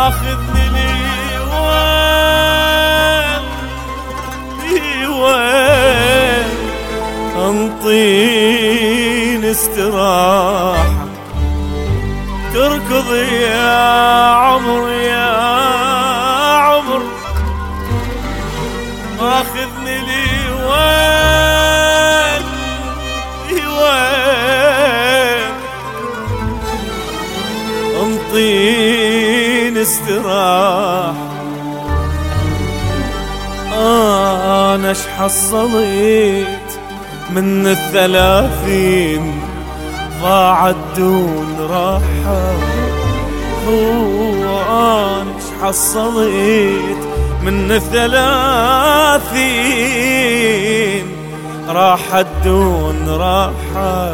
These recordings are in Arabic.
ماخذني لي وين انطيني استراحة تركض يا عمر يا عمر ماخذني لي وين انطيني استراحة. أنا اش حصليت من الثلاثين ضاعت دون راحة. هو أنا اش حصليت من الثلاثين راحت دون راحة.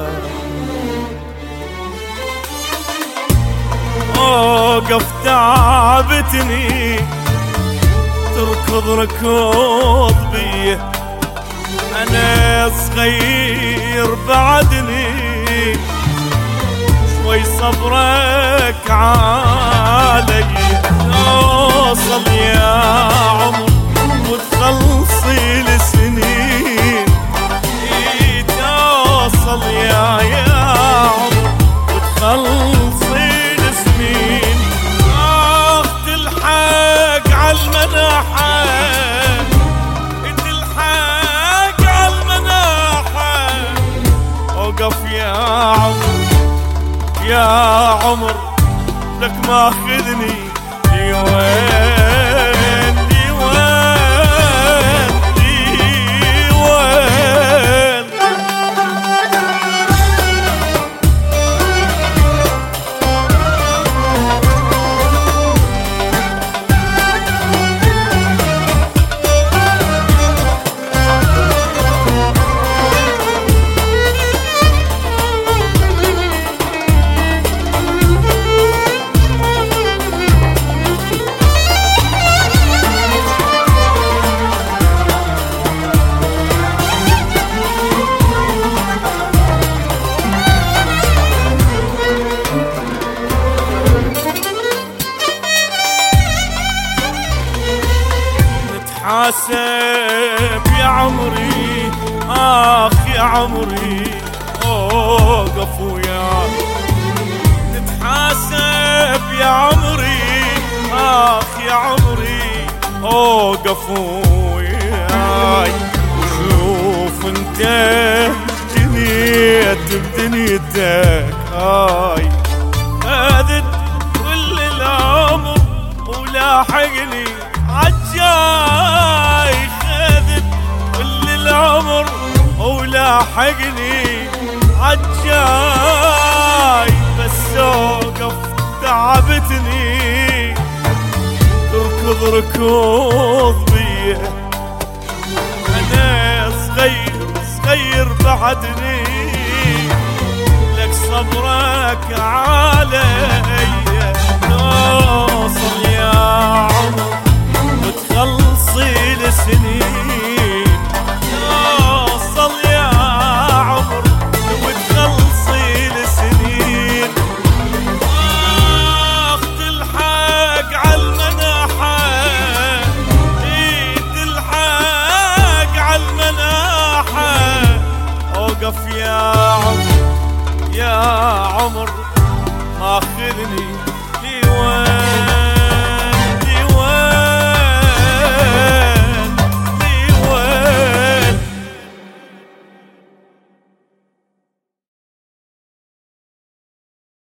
اوقف تعبتني تركض ركض بيه انا صغير بعدني شوي صبرك علي توصل يا عمر وتخلصي لسنين توصل يا عمر وتخلصي لسنين تلحق عالمناحة تلحق عالمناحة. اوقف يا عمر يا عمر لك ماخذني لوين لوين لوين. حاسب يا عمري يا عمري اوقف وياي نتحاسب يا عمري يا عمري اوقف وياي وشوف انت جنيت بدنيتك هاي هذا كل العمر ولاحقني عجاي خذت كل العمر ولاحقني عجاي بس اوقف تعبتني تركض ركض بيه انا صغير بعدني لك صبرك علي